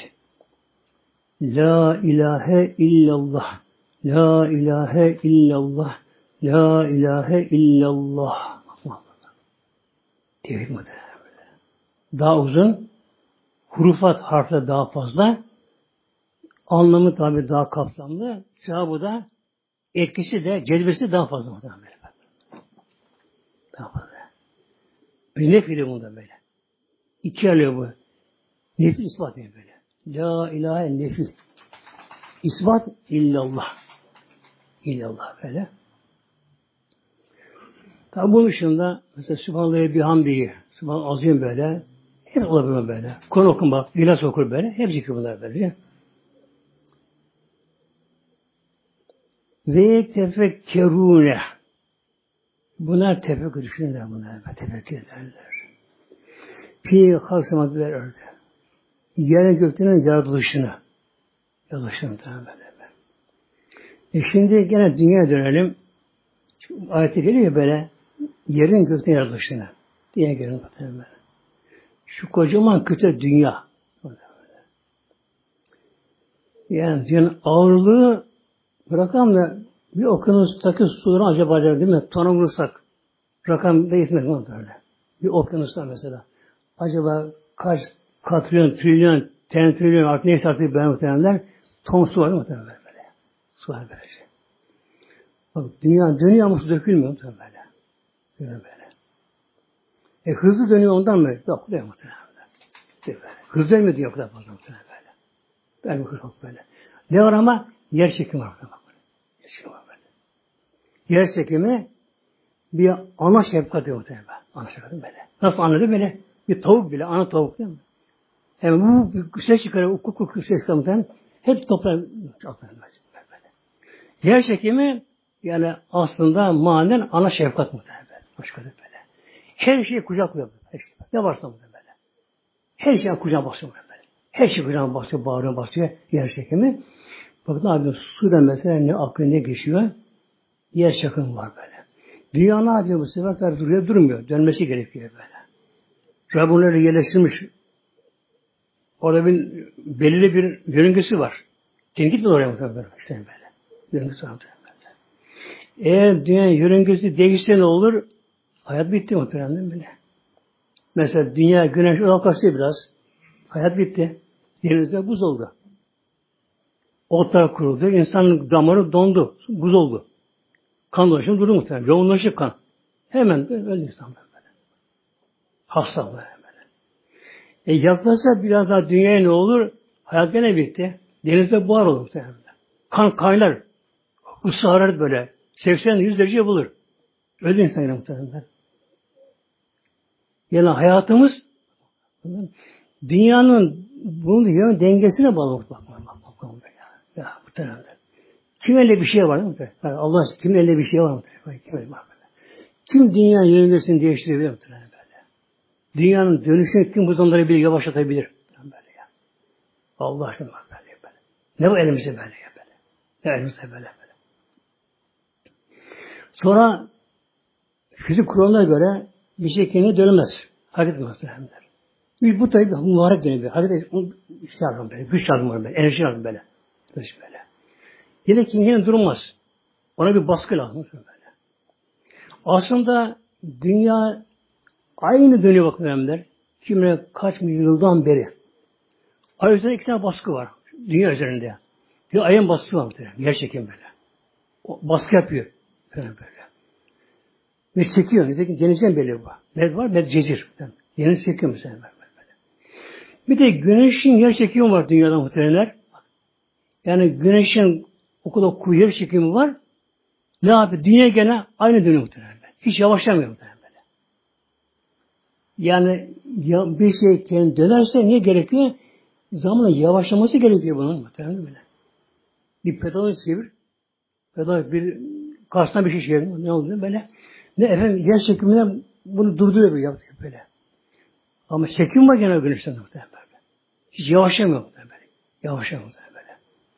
La ilahe illallah. La ilahe illallah. La ilahe illallah. Tevhid muhtemelen. Daha uzun. Hurufat harfler daha fazla. Anlamı tabi daha kapsamlı. Sevabı da etkisi de, cezbesi daha fazla muhtemelen. Daha fazla. Bir nefili bunda böyle. İki alıyor bu. Nefil ispat ediyor böyle. La ilahe nefil. İspat illallah. İllallah böyle. Tabi bunun dışında mesela Sübhanallah'ı bihamdiyi, Sübhanallah azim böyle. Hep olabilir böyle. Kur'an okumak, İhlas okur böyle. Hep zikir bunlar böyle. Ve tefekkerûne. Bunlar tefekkür düşünürler bunlar. Tefekkür ederler. Fi halsamadılar ördü. Yerin göklerin yaratılışını. Yaratılışını böyle. Şimdi gene dünyaya dönelim. Ayette geliyor böyle. Yerin göklerin yaratılışını. Diye geliyor böyle. Şu kocaman kötü dünya. Yani dünyanın ağırlığı bırakalım da bir okyanustaki suları acaba değil mi? Tona vurursak rakam değişmez mi böyle? Bir okyanusta mesela. Acaba kaç katrilyon, trilyon, trilyon artık neyse artık ben muhtemelenler ton su var mı muhtemelen böyle? Su var böyle şey. Bak dünya dönüyor ama su dökülmüyor muhtemelen böyle. Hızlı dönüyor ondan mı? Yok değil muhtemelen. Hızlı dönmüyor diyor o kadar fazla muhtemelen böyle. Ben bu hız yok böyle. Ne var ama? Yer çekimi var muhtemelen. Yer çekimi var böyle. Yer çekimi bir ana şefkat diyor muhtemelen. Ana şefkat böyle. Nasıl anladı böyle? Bir tavuk bile, ana tavuk değil mi? Hem bu ses çıkarıyor, ukuk ses çıkarıyor. Hep toprağa atıyor böyle. Yer çekimi yani aslında manen ana şefkat muhtemelen. Başka da böyle. Her şeyi kucaklıyor. Her şey. Ne varsa muhtemelen böyle. Her şeyi kucağına basıyor böyle. Her şey kucağına basıyor, bağrına basıyor yer çekimi. Bakın abi suda mesela ne akıyor ne geçiyor. Yer çekimi var böyle. Dünya ne yapıyor bu sefer? Duruyor durmuyor. Dönmesi gerekiyor böyle. Rabbim onları yerleştirmiş. Orada belirli bir yörüngesi var. Tenkit mi oraya muhtemelen böyle? Yörüngesi var muhtemelen. Eğer dünya yörüngesi değişse ne olur? Hayat bitti muhtemelen böyle. Mesela dünya güneş uzaklaştı biraz. Hayat bitti. Denizde buz oldu. Otlar kuruldu. İnsanın damarı dondu. Buz oldu. Kan dolaşımı durdu muhtemelen. Yoğunlaşıp kan. Hemen de öldü insanlar böyle. Hasta böyle. Yaklaşsa biraz daha dünyaya ne olur? Hayat gene bitti. Denizde buhar olur muhtemelen. Kan kaynar. Isı hararet böyle. 80-100 derece bulur. Öldü insan yine muhtemelen. Yani hayatımız dünyanın bunun dengesine bağlı. Ya muhtemelen. Kim elde bir şey var mı? Yani Allah aşkına kim elde bir şey var mı? Kim elde var mı? Kim dünyanın yörüngesini değiştirebilir muhtemelen böyle? Dünyanın dönüşünü kim bu zamanları bile yavaşlatabilir? Böyle ya. Allah aşkına böyle. Ne bu elimizde böyle ya böyle? Ne elimizde böyle. Sonra fizik kuralına göre bir şey kendine dönmez. Hareket muhtemelenler. Bu tabi mübarek deniyor. Hazreti işte lazım böyle. Güç lazım böyle. Enerji lazım böyle. Böyle. Yine kimsenin durmaz. Ona bir baskı lazım böyle. Aslında dünya aynı dönüyor bakın önemliler. Kimine kaç milyon yıldan beri. Ay üzerinde 2 tane baskı var. Dünya üzerinde. Bir ayın baskısı var muhtemelen. Yer çekim böyle. O baskı yapıyor. Böyle. Ve çekiyor. Nitekim denizden belli bu. Med var, med cezir. Deniz çekiyor mesela böyle. Bir de güneşin yer çekimi var dünyada muhtemelenler. Yani güneşin o kadar kuvvetli yer çekimi var. Ne yapıyor? Dünya gene aynı dönüyor muhtemelen. Hiç yavaşlamıyor muhtemelen. Yani bir şey kendi dönerse niye gerekiyor? Zamanla yavaşlaması gerekiyor bunun muhtemelen böyle. Bir pedal gibi pedal bir karşısına bir şey çeviriyor. Ne oluyor böyle? Ne efendim yer çekimine bunu durduruyor böyle. Ama çekim var gene güneşten muhtemelen böyle. Hiç yavaşlamıyor muhtemelen böyle. Yavaşlamıyor muhtemelen böyle.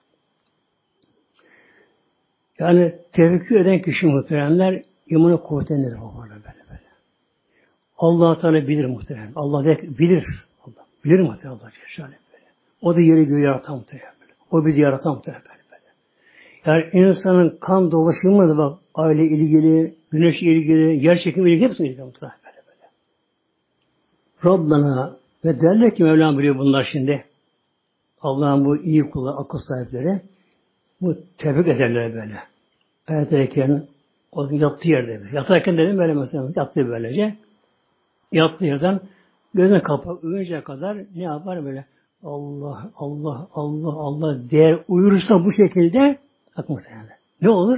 Yani tefekkür eden kişi muhtemelenler imanı kuvvetlenir böyle. Allah Teala bilir muhtemelen. Allah bilir. Allah bilir muhtemelen Allah Celle. O da yeri göğü yaratan muhtemelen böyle. O bizi yaratan muhtemelen böyle. Yani insanın kan dolaşımı da bak aile ilgili, güneş ilgili, yer çekimi ilgili hepsine ilgili muhtemelen böyle. Rabbana ve derler ki Mevlam biliyor bunlar şimdi. Allah'ın bu iyi kulu, akıl sahipleri bu tebrik ederler böyle. Ayaktayken o yattığı yerde böyle. Yatarken dedim böyle mesela yattı böylece. Yattığı yerden gözüne kapağı uyuncaya kadar ne yapar böyle Allah, Allah, Allah, Allah der uyursa bu şekilde bak muhtemelen. Ne olur?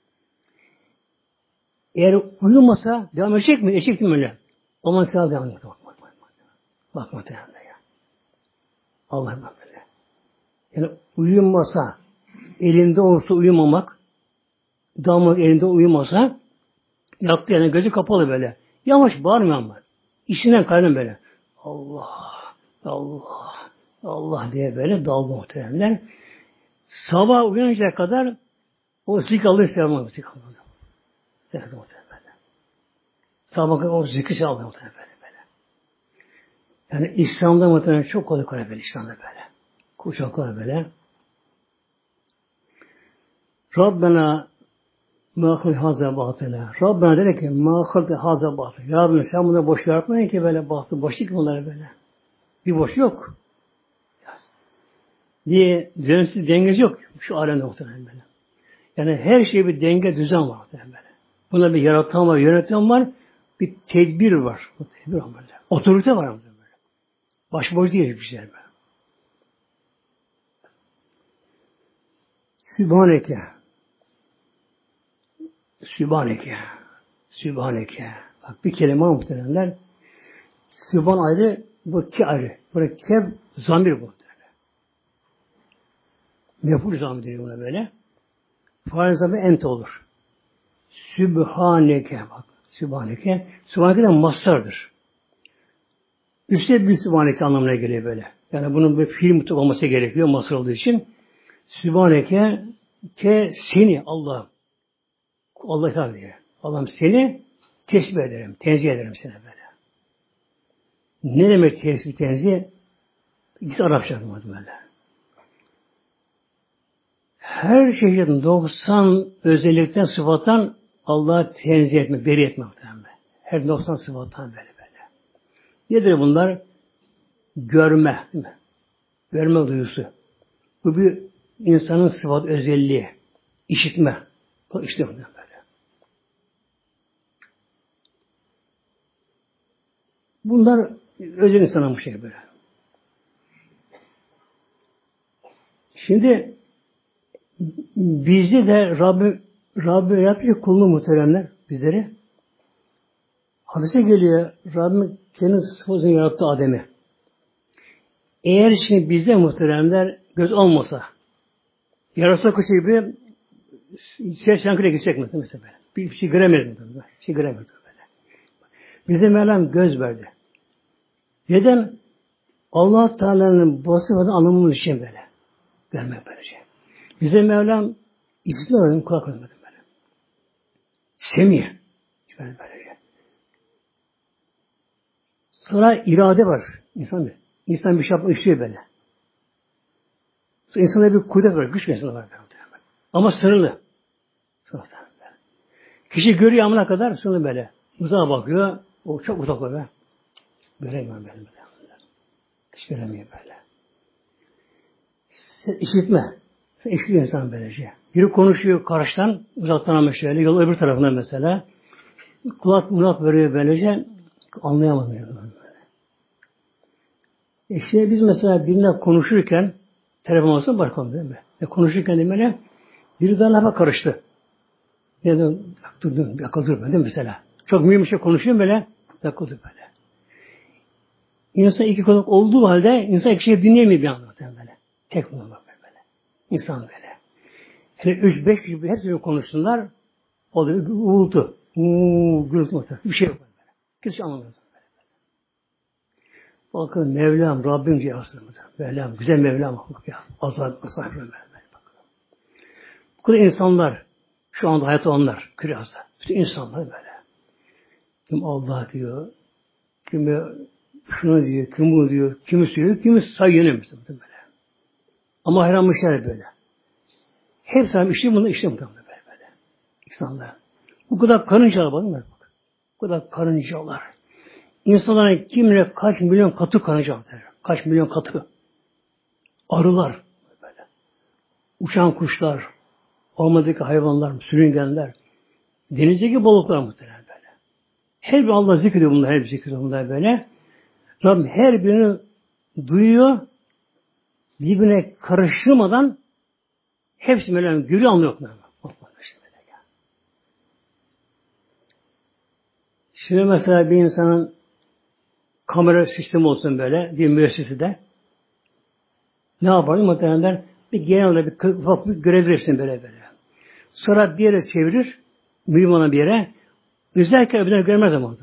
Eğer uyumasa devam edecek mi? Edecek mi öyle? O zaman sana devam ediyor. Bak muhtemelen ya. Allah böyle. Yani uyumasa, elinde olsa uyumamak, damat elinde uyumasa, yattığı yerden gözü kapalı böyle. Yavaş bağırmıyor ama. İçinden kaynıyor böyle. Allah, Allah, Allah diye böyle daldı muhtemelen. Sabah uyanıncaya kadar o zikr alır sevmem. Zikr alır. Zikr muhtemelen. Sabah kadar o zikri alır muhtemelen böyle. Yani İslam'da muhtemelen çok kolay böyle İslam'da böyle. Kuşaklar böyle. Rabbena mâhıl hazâ batıla. Rabbena dedi ki mâhıl hazâ batıla. Ya Rabbi sen bunu boş yaratmayın ki böyle bahtı. Boşluk bunlar böyle. Bir boş yok. Diye düzensiz dengesi yok. Şu alemde muhtemelen böyle. Yani her şey bir denge düzen var muhtemelen böyle. Buna bir yaratan var, yöneten var. Bir tedbir var. Tedbir var böyle. Otorite var muhtemelen böyle. Başboş değil bir şey böyle. Sübhaneke. Sübhaneke. Sübhaneke. Bak bir kelime muhtemelenler. Sübhan ayrı, bu ki ayrı. Burada ke zamir bu muhtemelen. Mef'ul zamir deniyor buna böyle. Faal zamir ente olur. Sübhaneke bak. Sübhaneke. Sübhaneke de mastardır. Üste bir Sübhaneke anlamına geliyor böyle. Yani bunun bir fiil mutlak olması gerekiyor mastar olduğu için. Sübhaneke ke seni Allah. Allah tabi. Allah'ım seni tesbih ederim. Tenzih ederim seni böyle. Ne demek tesbih tenzih? Git Arapça böyle. Her şeyin 90 özellikten sıfattan Allah'a tenzih etme, beri etme muhtemelen. Her 90 sıfattan böyle. Nedir bunlar? Görme, değil mi? Görme duyusu. Bu bir insanın sıfat özelliği. İşitme. İşte böyle. Bunlar özel insanın bu şey böyle. Şimdi bizde de Rabbi yapıyor kulunu muhteremler bizleri. Hadise geliyor Rabbim kendi sıfatını yarattı Adem'i. Eğer şimdi bizde muhteremler göz olmasa yarasa kuşu gibi Şankırı'ya gidecek mesela böyle. Bir şey göremez mi? Bir şey göremez böyle. Bize Mevlam göz verdi. Neden? Allah Teala'nın bu sıfatını anlamamız için böyle. Görmek böylece. Bize Mevlam İslam öğrendim, kulak öğrenmedim böyle. Semih. Böylece. Sonra irade var. İnsan bir şey yapmak istiyor böyle. İnsanda bir kudret var, güç mesela var. Ama sınırlı. Kişi görüyor amına kadar sınırlı böyle. Uzağa bakıyor. O çok uzak böyle. Göremiyor böyle. Hiç göremiyor böyle. İşitme. Sen işitiyor insan böylece. Biri konuşuyor karşıdan, uzaktan ama şöyle, yol öbür tarafına mesela. Kulak murat veriyor böylece. Anlayamıyor. İşte biz mesela birine konuşurken, telefon olsa başka değil mi? Konuşurken de böyle, biri daha lafa karıştı. Ya da dur böyle mesela. Çok mühim bir şey konuşuyor böyle, dur böyle. İnsan iki kulak olduğu halde insan iki şey dinleyemiyor bir anda böyle. Tek kulak böyle. İnsan böyle. Hele 3-5 kişi hepsini konuşsunlar, oluyor bir uğultu. Gürültü muhtemelen. Bir şey yok böyle. Kimse anlamıyor. Bakın Mevlam, Rabbim diye aslında. Mevlam, güzel Mevlam. Azad, kısa böyle. Bu kadar insanlar, şu anda hayatta olanlar, küresel. Bütün insanlar böyle. Kim Allah diyor, kimi şunu diyor, kim bunu diyor, kimi söylüyor, kimi sayıyor mesela böyle. Ama hayranmışlar böyle. Hepsi işte bunu işte böyle. İnsanlar. Bu kadar karıncalar var mı? Bu kadar karıncalar. İnsanların kimine kaç milyon katı karınca var. Kaç milyon katı. Arılar böyle. Uçan kuşlar, ormandaki hayvanlar, sürüngenler, denizdeki balıklar muhtemelen böyle. Her bir Allah zikrediyor bunlar, her bir zikrediyor bunlar böyle. Rabbim her birini duyuyor, birbirine karıştırmadan hepsi böyle görüyor, anlıyor. Şimdi mesela bir insanın kamera sistemi olsun böyle, bir müessesede ne yapar? Muhtemelenler bir genel olarak bir ufak bir görev verirsin böyle. Sonra bir yere çevirir, mühim olan bir yere, üzerken öbürleri görmez ama.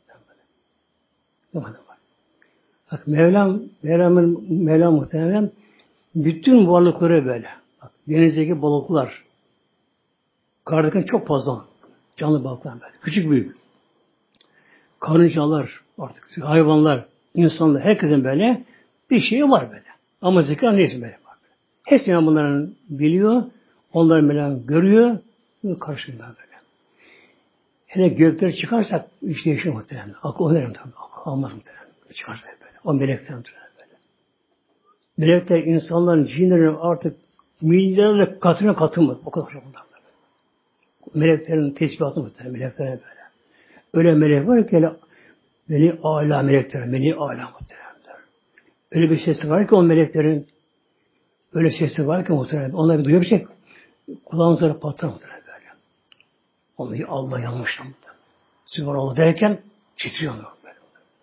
Bak Mevlam muhtemelen bütün varlıkları böyle. Bak, denizdeki balıklar, kardaki çok fazla canlı balıklar böyle. Küçük büyük. Karıncalar, artık hayvanlar, insanlar, herkesin böyle bir şeyi var böyle. Ama zikra neyse böyle var. Hepsini bunların biliyor, onları böyle görüyor, karşılığında böyle. Hele göklere çıkarsak işte yaşıyor muhtemelen. Akıl önerim tabii. Akıl almaz muhtemelen. Çıkarsa böyle. O melekler muhtemelen böyle. Melekler insanların, cinlerin artık milyarlarca katına katılmaz. O kadar çok bunlar böyle. Meleklerin tesbihatı muhtemelen. Melekler böyle. Öyle melek var ki öyle âlâ melekler. Melek âlâ muhtemelen. Öyle bir sesi var ki o meleklerin öyle sesi var ki muhtemelen. Onlar bir duyuyor bir şey. Kulağımızları patlar muhtemelen böyle. Onu Allah yanmışlar muhtemelen. Sübhanallah derken titriyor onlar böyle.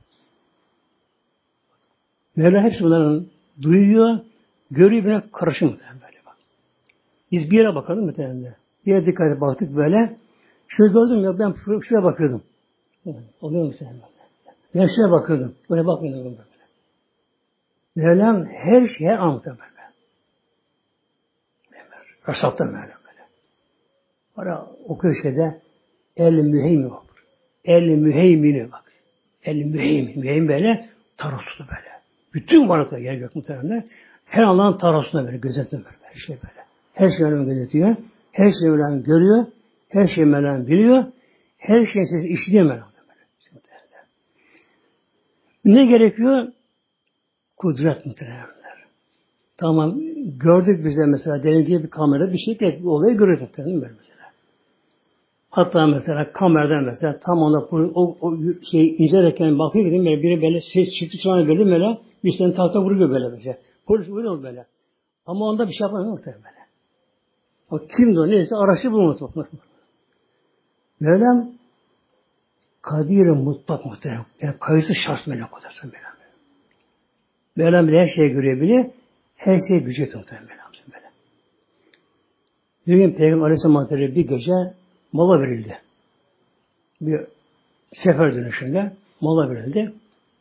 Mevla hepsi bunların duyuyor, görüyor, böyle karışıyor muhtemelen böyle. Biz bir yere bakalım muhtemelen. Bir yere dikkat edip baktık böyle. Şöyle gördüm ya, ben şuraya bakıyordum. Oluyor mu sen böyle? Ben şuraya bakıyordum. Böyle bakmıyordum böyle. Mevlam her şeye anlatıyor böyle. Rasattan böyle. Ara okuyor şeyde el-müheymin var. El-müheymini bak. El-müheymin. Müheymin böyle taroslu böyle. Bütün varlıklar yer gök muhtemelen. Her Allah'ın tarosunda böyle gözetim böyle. Her şey böyle. Her şeyi Mevlam gözetiyor. Her şeyi Mevlam görüyor. Her şeyi Mevlam biliyor. Her şeyin sesi işitiyor Mevlam. Ne gerekiyor? Kudret muhtemelenler. Tamam, gördük bize mesela denizde bir kamera bir şey tek bir olayı görüyoruz mesela. Hatta mesela kameradan mesela tam onda o şey incelerken bakıyor dedim biri böyle ses çıktı sonra böyle bir sene tahta vuruyor böyle. Polis vuruyor böyle. Ama onda bir şey yapamıyor muhtemelen böyle. O kimdi o neyse araçı bulması. Mevlam kadir-i mutlak muhtemelen. Yani kayıtsız şahs melek odasın Mevlam. Mevlam bile her şeyi görebilir. Her şeyi gücü muhtemelen Mevlam. Bir gün Peygamber Aleyhisselam Hazretleri bir gece mola verildi. Bir sefer dönüşünde mola verildi.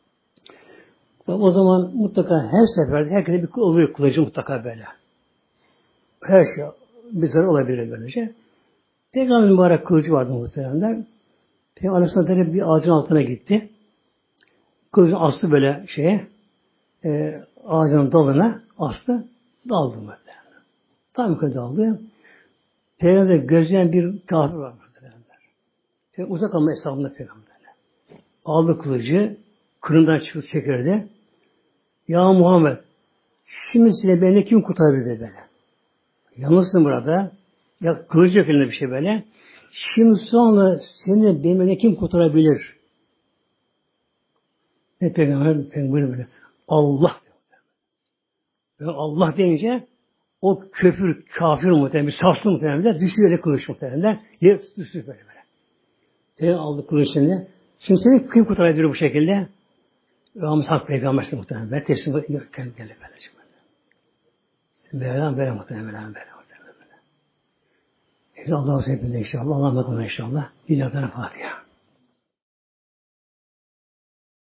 O zaman mutlaka her seferde herkese bir oluyor kılıcı mutlaka böyle. Her şey bir zarar olabilir böylece. Peygamber mübarek kılıcı vardı muhtemelen. Peygamber Aleyhisselam bir ağacın altına gitti. Kılıcın astı böyle şeye, ağacının dalına astı. Daldı muhtemelen. Tam ki daldı. Peygamber gözleyen bir kafir var muhtemelen. Uzak ama hesabında Peygamber. Aldı kılıcı, kırından çıkıp çekirdi. Ya Muhammed, şimdi size beni kim kurtarabilir böyle? Yalnızsın burada. Ya kılıcı yok elinde bir şey böyle. Şimdi sonra seni beni kim kurtarabilir? Ne Peygamber böyle. Allah diyor. Allah deyince o küfür, kafir muhtemelen, bir sarsın muhtemelen, düşüyor öyle kılıç muhtemelen. Yer düşüyor böyle. Aldı kılıçını. Şimdi seni kim kurtarabilir bu şekilde? Ramız Hak Peygamber'si muhtemelen. Ben teslim geldi böylece. Mevlam böyle muhtemelen böyle. Allah olsun hepinize inşallah. Allah'a emanet olun inşallah. İlahi Fatiha.